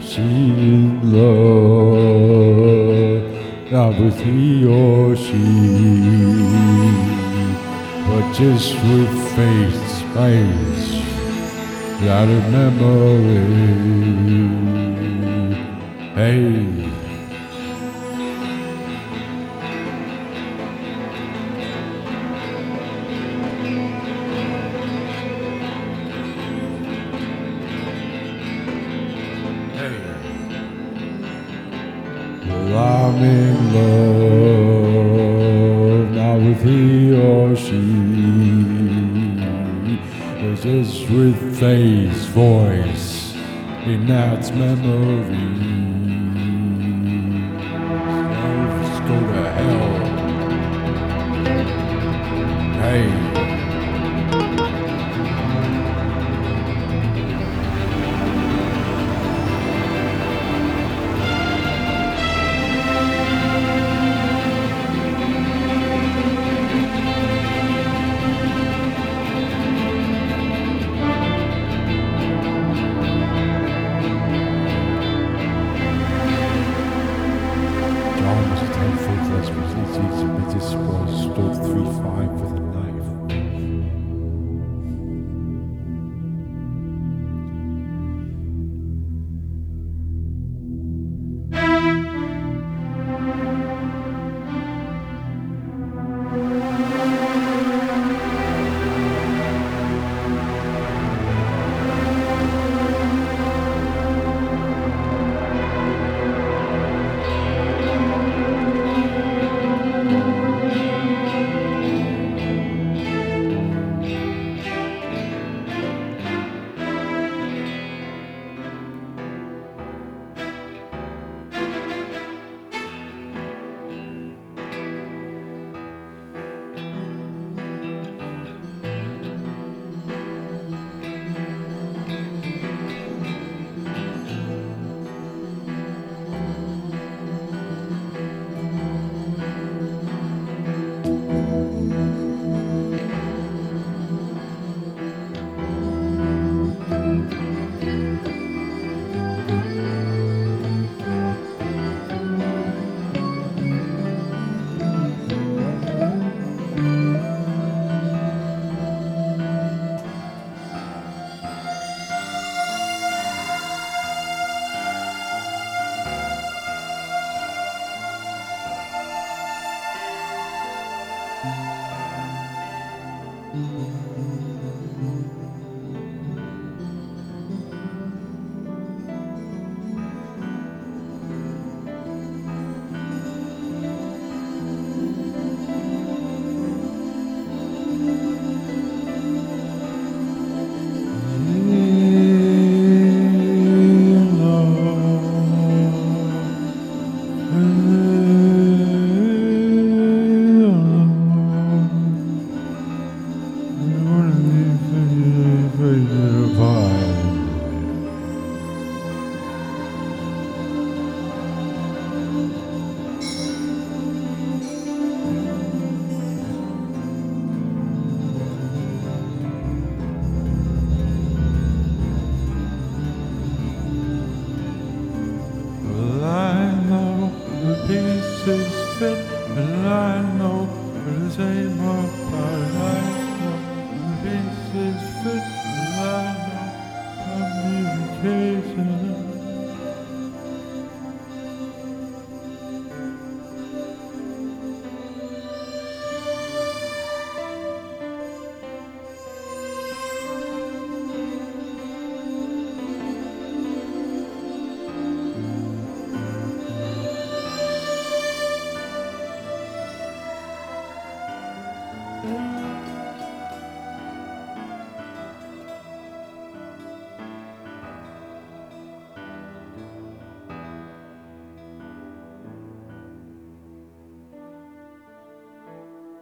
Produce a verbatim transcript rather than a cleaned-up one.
she in love, not with he or she, but just with face, space, without a memory. Hey. Well, I'm in love, not with he or she, but just with face, voice, in that's memory. Let's go to hell. Hey. Submitted was stood three five with a knife. Pieces fit, and I know the same of my life. Pieces fit.